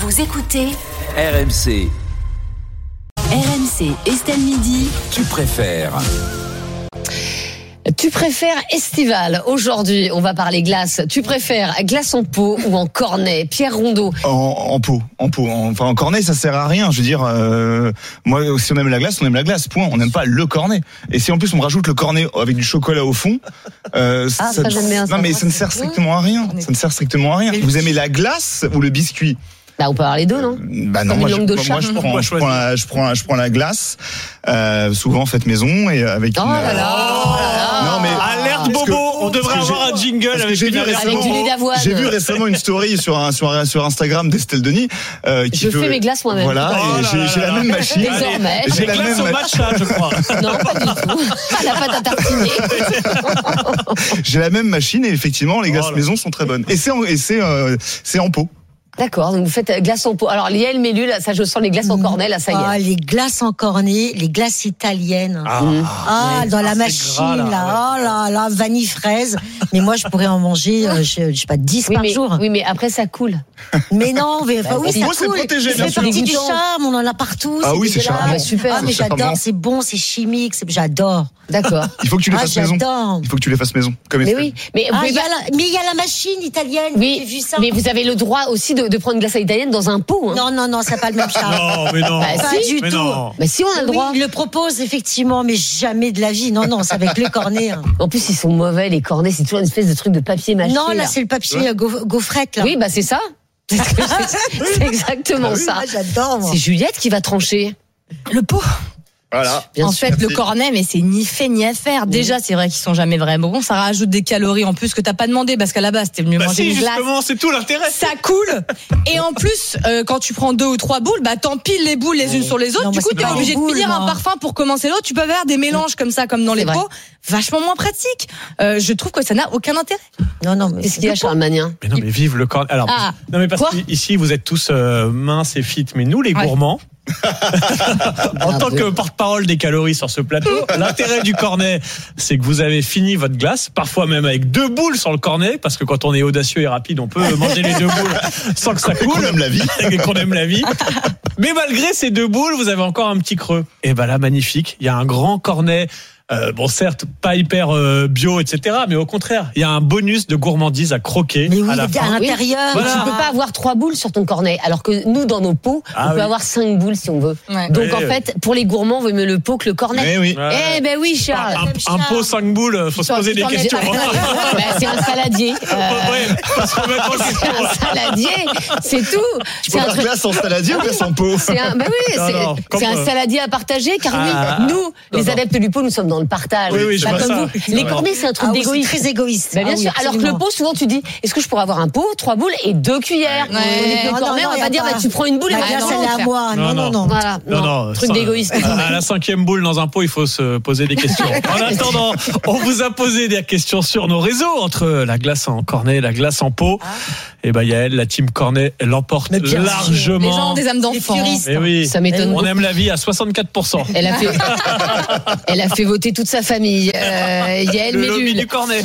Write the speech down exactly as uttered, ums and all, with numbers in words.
Vous écoutez R M C. R M C Estelle Midi. Tu préfères. Tu préfères estival. Aujourd'hui, on va parler glace. Tu préfères glace en pot ou en cornet? Pierre Rondeau. En, en pot, en pot. En, enfin, en cornet, ça sert à rien. Je veux dire, euh, moi, si on aime la glace, on aime la glace. Point. On n'aime pas le cornet. Et si en plus on me rajoute le cornet avec du chocolat au fond, euh, Ah, ça, ça, j'aime bien ça. non mais ça ne sert strictement à rien. Ça ne sert strictement à rien. Vous aimez la glace ou le biscuit? Bah, on peut avoir les deux, non? Bah non, Comme moi une je, langue de moi, chat. je prends, je prends la, je prends, je prends la glace, euh, souvent faite maison et avec. Oh une, là là, oh là là. Non mais alerte parce que- Bobo, on devrait parce que avoir j'ai- un jingle parce que avec j'ai une vu alerte. Avec du lait d'avoine. J'ai vu récemment une story sur un, sur, un- sur Instagram d'Estelle Denis. Euh, qui Je veut- fais mes glaces moi-même. Voilà, Oh et là j'ai, là j'ai la là même là. machine. Désormais. J'ai J'ai la glace même au ma- matcha, je crois. Non, pas du tout. Ah, la pâte à tartiner. J'ai la même machine et effectivement les glaces Oh là. maison sont très bonnes. Et c'est en, et c'est euh, c'est en pot. D'accord, donc vous faites euh, glace en pot. Alors, Liel, Mélu, là, ça, je sens les glaces en cornet, là, ça y est. Ah, les glaces en cornet, les glaces italiennes. Ah, Ah, dans la c'est machine, gras, là, là. Oh là là, vanille fraise. Mais moi, je pourrais en manger, euh, je, je sais pas, dix Oui par mais, jour. oui, mais après, ça coule. Mais non, mais, enfin, oui, faut ça se coule. protéger, Ça bien fait sûr. partie du Dégoûtant. charme, on en a partout. Ah oui, c'est dégueulasse. charmant. Ah, super. Ah, mais C'est charmant. j'adore, c'est bon, c'est chimique, c'est- j'adore. D'accord. Il faut que tu les Ah, fasses maison. j'adore. Il faut que tu les fasses maison. Comme Mais Estelle. oui, mais vous Ah, pouvez il y a pas- la- mais il y a la machine italienne, Oui, j'ai vu ça. mais vous avez le droit aussi de, de prendre une glace italienne dans un pot. Hein. Non, non, non, ça n'a pas le même charme. non, mais non. Bah, Pas si. du Mais tout. non. Mais si on a le droit. Oui, il le propose effectivement, mais jamais de la vie. Non, non, c'est avec le cornet. hein. En plus, ils sont mauvais, les cornets. C'est toujours une espèce de truc de papier mâché. Non, là, c'est le papier euh, gauf- gaufrette, là. Oui, bah c'est ça. C'est ce que j'ai- c'est exactement ça. Ah, j'adore, moi. C'est Juliette qui va trancher. Le pot. Voilà. Bien en sûr. fait, le cornet, mais c'est ni fait ni à faire. Déjà, c'est vrai qu'ils sont jamais vraiment bons. Ça rajoute des calories en plus que t'as pas demandé parce qu'à la base, t'es venu Bah manger si, une glace. justement, c'est tout l'intérêt. Ça coule. Et en plus, euh, quand tu prends deux ou trois boules, bah t'empiles les boules les unes sur les autres. Non, du moi, coup, c'est t'es pas obligé des de boules, finir un moi. parfum pour commencer l'autre. Tu peux faire des mélanges comme ça, comme dans les vrai. pots. Vachement moins pratique. Euh, je trouve que ça n'a aucun intérêt. Non, non, mais Qu'est-ce qu'il y a, Charles Magnin? Mais non, mais vive le cornet. Alors, Ah. non, mais parce Quoi qu'ici, vous êtes tous euh, minces et fit, mais nous, les Ouais. gourmands, en tant que porte-parole des calories sur ce plateau, l'intérêt du cornet, c'est que vous avez fini votre glace, parfois même avec deux boules sur le cornet, parce que quand on est audacieux et rapide, on peut manger les deux boules sans que ça Et qu'on coule. aime la vie. Et qu'on aime la vie. Mais malgré ces deux boules, vous avez encore un petit creux. Et ben là, magnifique. Il y a un grand cornet. Euh, bon, certes, pas hyper euh, bio, et cetera. Mais au contraire, il y a un bonus de gourmandise à croquer Mais oui, à la à fin. l'intérieur. Mais Voilà. tu peux pas avoir trois boules sur ton cornet, alors que nous, dans nos pots, Ah on peut oui. avoir cinq boules si on veut. Ouais. Donc Oui, en oui. fait, pour les gourmands, on veut mieux le pot que le cornet. Mais oui. Ouais. Eh ben oui, Charles. Un, un pot cinq boules, faut se poser des T'en mets- questions. Ben, c'est un saladier. Euh, Ouais, faut se remettre en c'est question. un saladier, c'est tout. Tu C'est peux un faire truc. glace en saladier ou glace en pot? C'est un, ben oui, Non, c'est, non, comme, c'est un euh, saladier à partager, car oui, Ah. nous, Non, les non. adeptes du pot, nous sommes dans le partage. Oui, oui, je Pas vois comme ça. vous. Les Ouais. cornets, c'est un truc Ah oui, c'est d'égoïste. très égoïste. Ben bien Ah oui, sûr. Alors que le absolument. pot, souvent tu dis, est-ce que je pourrais avoir un pot, trois boules et deux cuillères? Ouais. On est que le Non, cornet, non, on va y pas a dire, pas. bah, tu prends une boule et La bah, glace, non, elle est à faire. moi. Non, non, non. Voilà, Non, non, non, truc ça- d'égoïste. À la cinquième boule dans un pot, il faut se poser des questions. En attendant, on vous a posé des questions sur nos réseaux entre la glace en cornet et la glace en pot. Et ben Yael, la team cornet, elle l'emporte Mais bien sûr. largement. Les gens ont des âmes Les d'enfants. puristes. Eh oui. Ça m'étonne On beaucoup. aime la vie à soixante-quatre pour cent. Elle a fait, elle a fait voter toute sa famille. Euh, Yael Le lobby Mellul. du cornet.